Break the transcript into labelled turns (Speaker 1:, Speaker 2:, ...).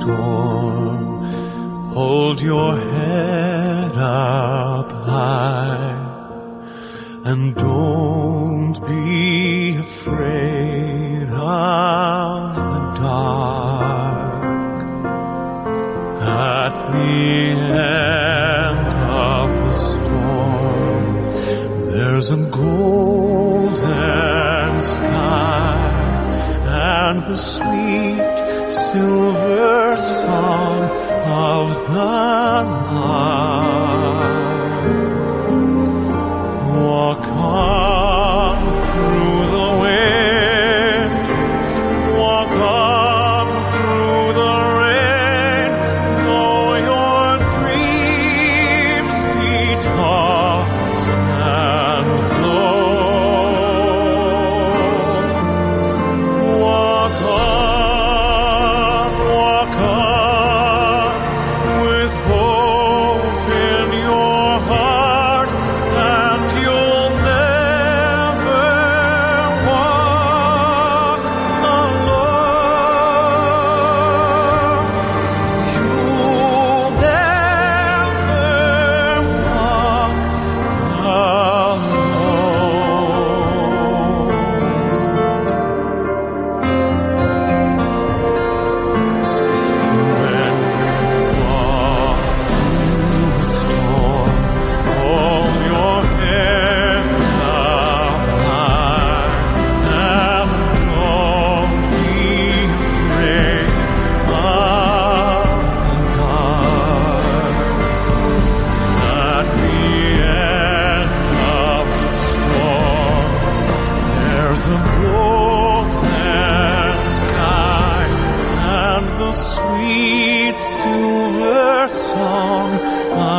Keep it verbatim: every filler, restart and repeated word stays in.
Speaker 1: storm, hold your head up high, and don't be afraid of the dark. At the end of the storm, there's a golden sky and the sweet silver song of the night. Walk on through the wind, walk on through the rain, though your dreams be tossed and blown. Walk on, walk on, with hope in your heart, and you'll never walk alone. You'll never walk alone. When you walk through the storm, hold your head up high, and don't be afraid of the dark. At the end of the storm, there's a golden sky and the sweet silver song